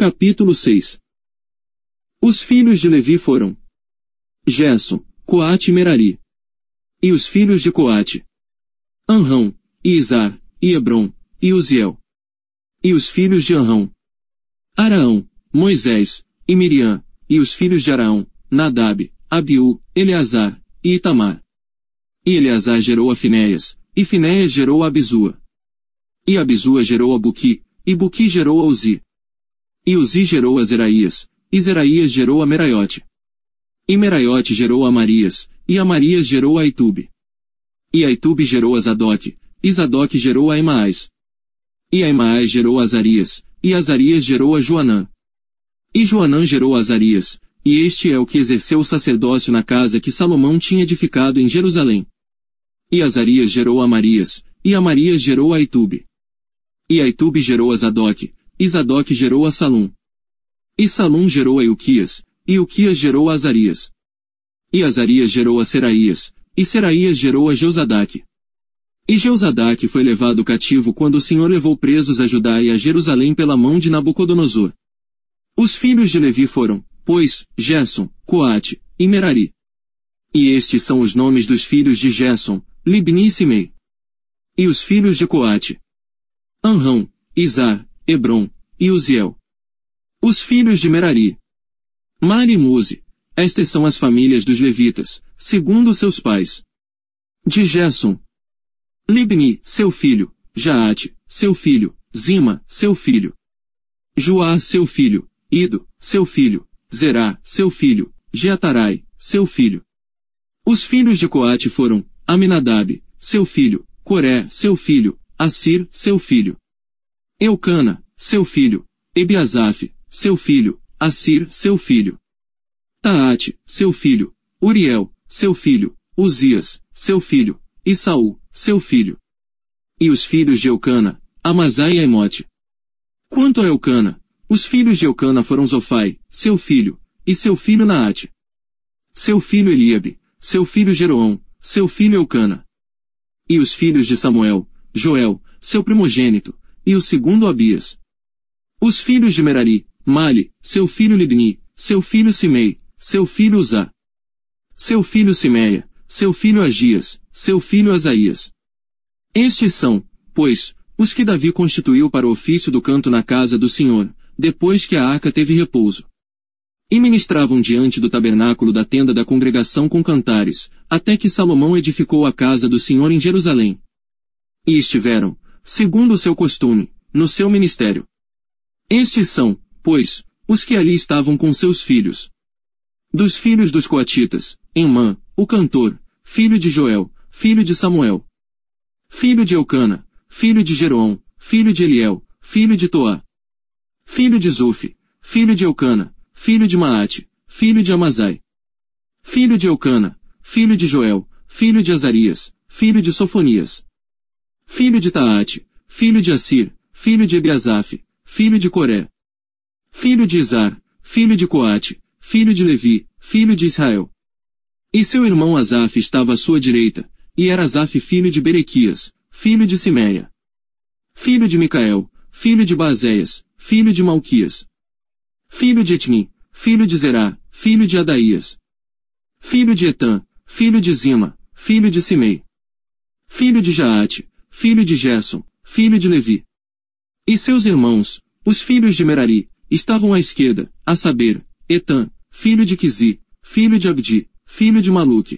Capítulo 6. Os filhos de Levi foram Gerson, Coate e Merari. E os filhos de Coate: Anrão, e Izar, e Hebron, e Uziel. E os filhos de Anrão: Araão, Moisés, e Miriam. E os filhos de Araão: Nadab, Abiú, Eleazar, e Itamar. E Eleazar gerou a Finéias, e Finéias gerou a Abisua. E Abisua gerou a Buqui, e Buqui gerou a Uzi. E Uzi gerou a Zeraías, e Zeraías gerou a Meraiote. E Meraiote gerou a Amarias, e Amarias gerou a Aitube. E Aitube gerou a Zadoque, e Zadoque gerou a Emaás. E Emaás gerou a Azarias, e Azarias gerou a Joanã. E Joanã gerou a Azarias, e este é o que exerceu o sacerdócio na casa que Salomão tinha edificado em Jerusalém. E Azarias gerou a Amarias, e Amarias gerou a Aitube. E Aitube gerou a Zadoque, e Zadoque gerou a Salum. E Salum gerou a Ilquias, e Ilquias gerou a Azarias. E Azarias gerou a Seraías, e Seraías gerou a Jeuzadaque. E Jeuzadaque foi levado cativo quando o Senhor levou presos a Judá e a Jerusalém pela mão de Nabucodonosor. Os filhos de Levi foram, pois, Gerson, Coate, e Merari. E estes são os nomes dos filhos de Gerson, Libni e Simei. E os filhos de Coate: Anrão, Izar, Hebron, e Uziel. Os filhos de Merari: Mari e Muzi. Estas são as famílias dos levitas, segundo seus pais. De Gerson: Libni, seu filho; Jaate, seu filho; Zima, seu filho; Joá, seu filho; Ido, seu filho; Zerá, seu filho; Jeatarai, seu filho. Os filhos de Coate foram Aminadab, seu filho; Coré, seu filho; Assir, seu filho; Eucana, seu filho; Ebiasaf, seu filho; Assir, seu filho; Taate, seu filho; Uriel, seu filho; Uzias, seu filho; e Saul, seu filho. E os filhos de Eucana: Amazai e Aimote. Quanto a Eucana, os filhos de Eucana foram Zofai, seu filho, e seu filho Naate. Seu filho Eliabe, seu filho Jeroão, seu filho Eucana. E os filhos de Samuel: Joel, seu primogênito, e o segundo Abias. Os filhos de Merari: Mali, seu filho Libni, seu filho Simei, seu filho Uzá. Seu filho Simeia, seu filho Agias, seu filho Asaías. Estes são, pois, os que Davi constituiu para o ofício do canto na casa do Senhor, depois que a arca teve repouso. E ministravam diante do tabernáculo da tenda da congregação com cantares, até que Salomão edificou a casa do Senhor em Jerusalém. E estiveram, segundo o seu costume, no seu ministério. Estes são, pois, os que ali estavam com seus filhos. Dos filhos dos coatitas: Emã, o cantor, filho de Joel, filho de Samuel. Filho de Eucana, filho de Jeroão, filho de Eliel, filho de Toá. Filho de Zufi, filho de Eucana, filho de Maate, filho de Amazai. Filho de Eucana, filho de Joel, filho de Azarias, filho de Sofonias. Filho de Taate, filho de Assir, filho de Ebiasaf, filho de Coré. Filho de Izar, filho de Coate, filho de Levi, filho de Israel. E seu irmão Asaf estava à sua direita, e era Asaf filho de Berequias, filho de Simeia. Filho de Micael, filho de Baazéias, filho de Malquias. Filho de Etni, filho de Zerá, filho de Adaías. Filho de Etã, filho de Zima, filho de Simei. Filho de Jaate, filho de Gerson, filho de Levi. E seus irmãos, os filhos de Merari, estavam à esquerda, a saber, Etã, filho de Quizi, filho de Abdi, filho de Maluque.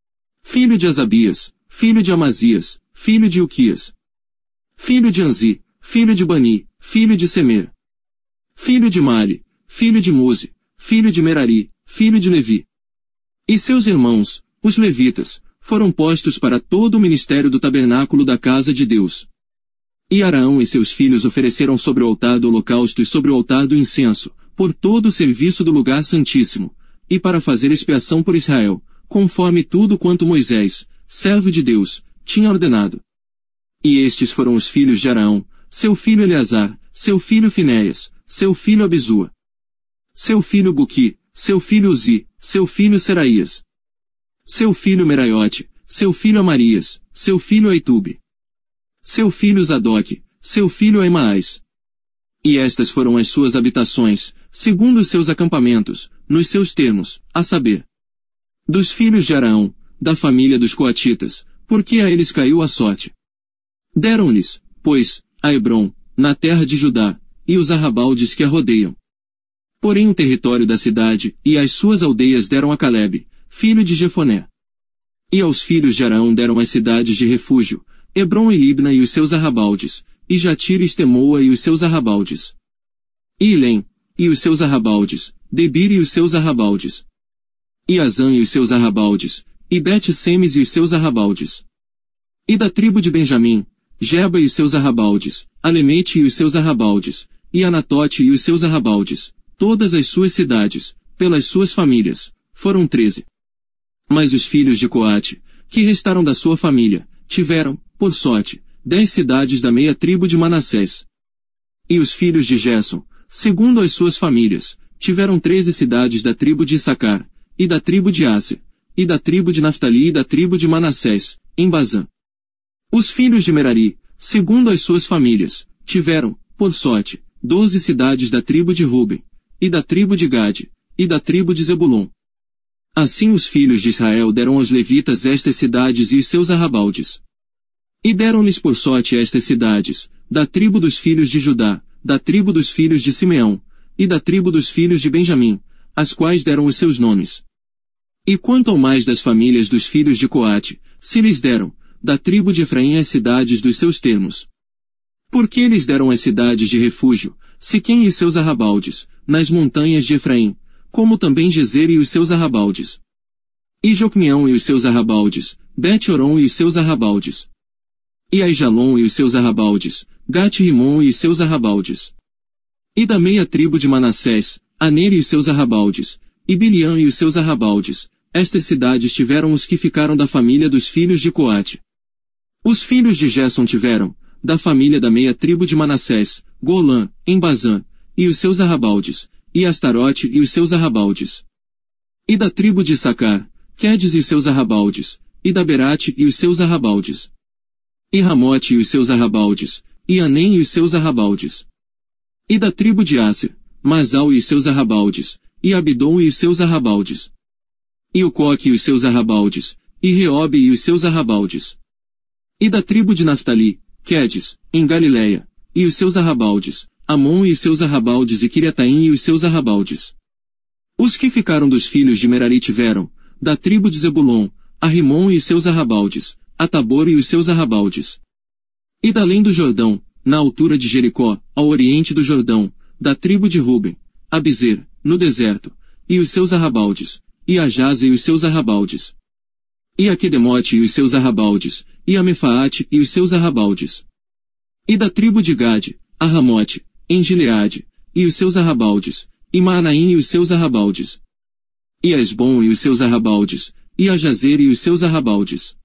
Filho de Asabias, filho de Amazias, filho de Uquias. Filho de Anzi, filho de Bani, filho de Semer. Filho de Mali, filho de Muzi, filho de Merari, filho de Levi. E seus irmãos, os levitas, foram postos para todo o ministério do tabernáculo da casa de Deus. E Araão e seus filhos ofereceram sobre o altar do holocausto e sobre o altar do incenso, por todo o serviço do lugar santíssimo, e para fazer expiação por Israel, conforme tudo quanto Moisés, servo de Deus, tinha ordenado. E estes foram os filhos de Araão: seu filho Eleazar, seu filho Finéias, seu filho Abisua, seu filho Buqui, seu filho Uzi, seu filho Seraías, seu filho Meraiote, seu filho Amarias, seu filho Aitube, seu filho Zadoque, seu filho Aimaas, E estas foram as suas habitações, segundo os seus acampamentos, nos seus termos, a saber, dos filhos de Araão, da família dos coatitas, porque a eles caiu a sorte. Deram-lhes, pois, a Hebrom, na terra de Judá, e os arrabaldes que a rodeiam. Porém o território da cidade e as suas aldeias deram a Calebe, filho de Jefoné. E aos filhos de Araão deram as cidades de refúgio, Hebrom e Libna e os seus arrabaldes, e Jatir e Estemoa e os seus arrabaldes. E Ilém, e os seus arrabaldes, Debir e os seus arrabaldes. E Azã e os seus arrabaldes, e Bet-Semes e os seus arrabaldes. E da tribo de Benjamim, Geba e os seus arrabaldes, Alemete e os seus arrabaldes, e Anatote e os seus arrabaldes, todas as suas cidades, pelas suas famílias, foram 13. Mas os filhos de Coate, que restaram da sua família, tiveram, por sorte, 10 cidades da meia tribo de Manassés. E os filhos de Gerson, segundo as suas famílias, tiveram 13 cidades da tribo de Issacar, e da tribo de Asser, e da tribo de Naftali e da tribo de Manassés, em Bazã. Os filhos de Merari, segundo as suas famílias, tiveram, por sorte, 12 cidades da tribo de Ruben, e da tribo de Gade, e da tribo de Zebulon. Assim os filhos de Israel deram aos levitas estas cidades e os seus arrabaldes. E deram-lhes por sorte estas cidades, da tribo dos filhos de Judá, da tribo dos filhos de Simeão, e da tribo dos filhos de Benjamim, as quais deram os seus nomes. E quanto ao mais das famílias dos filhos de Coate, se lhes deram, da tribo de Efraim as cidades dos seus termos. Porque eles deram as cidades de refúgio, Siquém e os seus arrabaldes, nas montanhas de Efraim, como também Gezer e os seus arrabaldes. E Jocmeão e os seus arrabaldes, Bet-Horon e os seus arrabaldes. E Aijalon e os seus arrabaldes, Gat-Rimon e os seus arrabaldes. E da meia tribo de Manassés, Aner e os seus arrabaldes, e Biliã e os seus arrabaldes, estas cidades tiveram os que ficaram da família dos filhos de Coate. Os filhos de Gerson tiveram, da família da meia tribo de Manassés, Golã, em Bazã, e os seus arrabaldes, e Astarote e os seus arrabaldes. E da tribo de Issacar, Quedes e os seus arrabaldes, e da Berate e os seus arrabaldes. E Ramote e os seus arrabaldes, e Anem e os seus arrabaldes. E da tribo de Asser, Masal e os seus arrabaldes, e Abidom e os seus arrabaldes. E Ucoque e os seus arrabaldes, e Reobe e os seus arrabaldes. E da tribo de Naftali, Quedes, em Galileia, e os seus arrabaldes, Amon e os seus arrabaldes e Quiriataim e os seus arrabaldes. Os que ficaram dos filhos de Merari tiveram, da tribo de Zebulon, a Rimon e os seus arrabaldes, a Tabor e os seus arrabaldes. E da além do Jordão, na altura de Jericó, ao oriente do Jordão, da tribo de Ruben, a Bezer, no deserto, e os seus arrabaldes, e a Jaze e os seus arrabaldes. E a Quedemote e os seus arrabaldes, e a Mefaate e os seus arrabaldes. E da tribo de Gade, a Ramote, em Gileade, e os seus arrabaldes, e Maanaim e os seus arrabaldes. E a Esbom e os seus arrabaldes, e a Jazer e os seus arrabaldes.